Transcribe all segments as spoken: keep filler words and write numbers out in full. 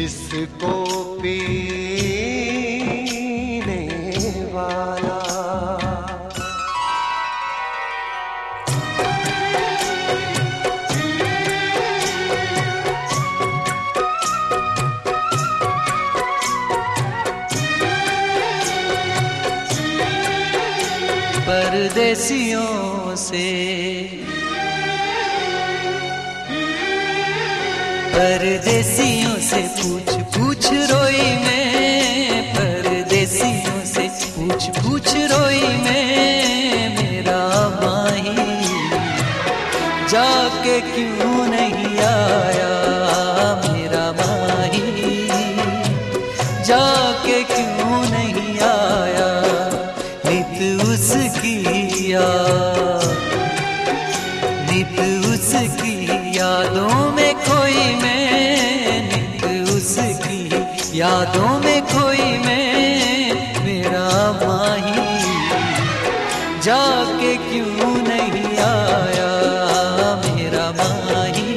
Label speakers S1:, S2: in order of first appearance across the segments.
S1: जिसको पीने वाला
S2: परदेसियों से परदेसियों से पूछ पूछ रोई मैं, परदेसियों से पूछ पूछ रोई मैं, मेरा माही जाके क्यों नहीं आया, मेरा माही जाके क्यों नहीं आया। नित उसकी याद नित उसकी यादों में खोई मैं, नित उसकी यादों में खोई मैं, मेरा माही जाके क्यों नहीं आया, मेरा माही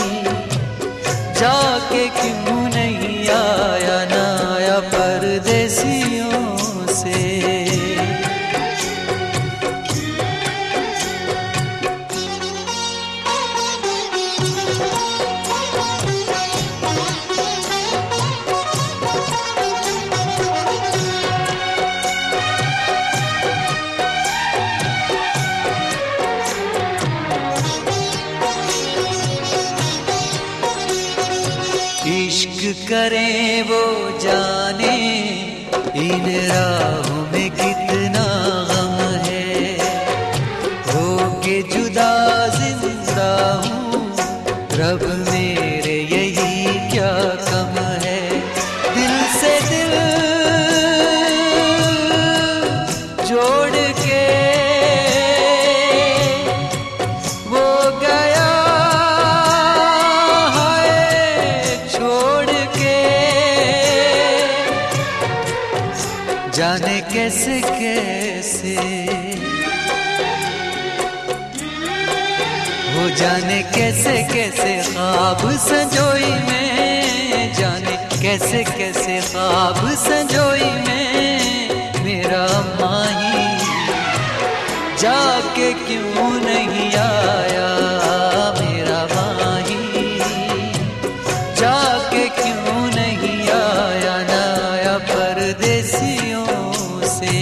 S2: जाके क्यों नहीं आया, ना आया परदेसियों से। इश्क करें वो जाने इन राहों में कितना गम है, हो के जुदा जिंदा हूँ रब मेरे यही क्या कम है। दिल से दिल जोड़ के वो गया जाने कैसे कैसे वो जाने कैसे कैसे ख्वाब संजोई मैं, जाने कैसे कैसे ख्वाब संजोई मैं, मेरा माही जाके क्यों नहीं आया, मेरा माही जाके क्यों नहीं आया, ना आया परदेसियों से।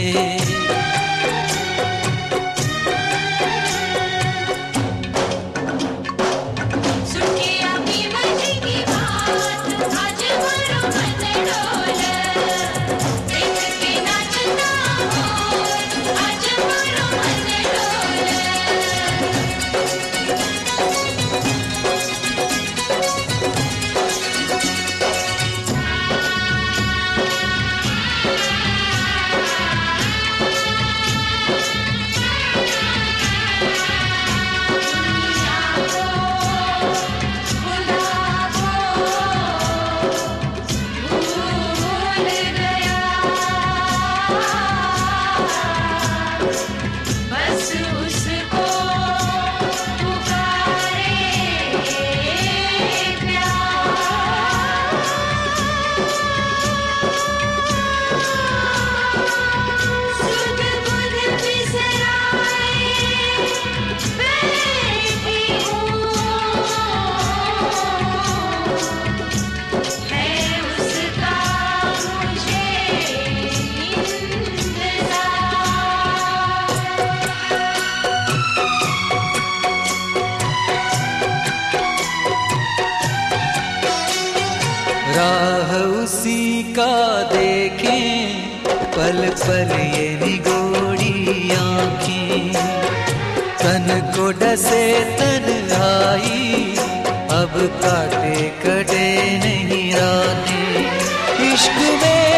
S2: राह उसी का देखें पल पल ये निगोड़ी आँखें, तन को डसे तन्हाई अब काटे कटे नहीं रातें, इश्क में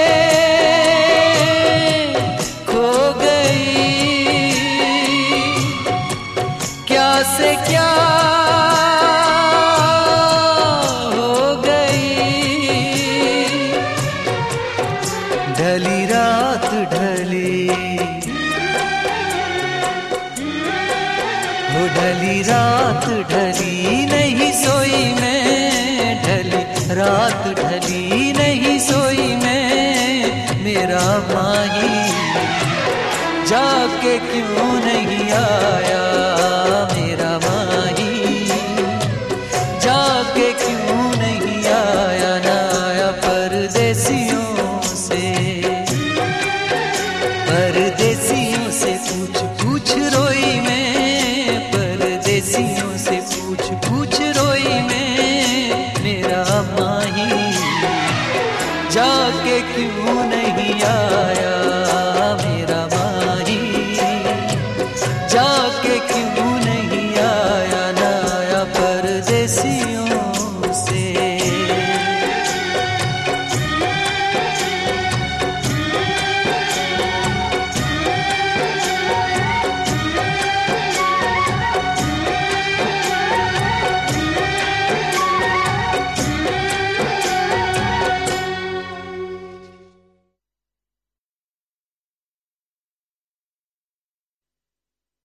S2: खो गई क्या से क्या ढली रात ढली ढली रात ढली नहीं सोई मैं, ढली रात ढली नहीं सोई मैं, मेरा माही जाके क्यों नहीं आया, मेरा माही जाके क्यों नहीं आया, ना आया परदेसियों से, परदेसियों से पूछ पूछ रोई मैं, परदेसियों से पूछ पूछ रोई मैं, मेरा माही जाके क्यों नहीं आया।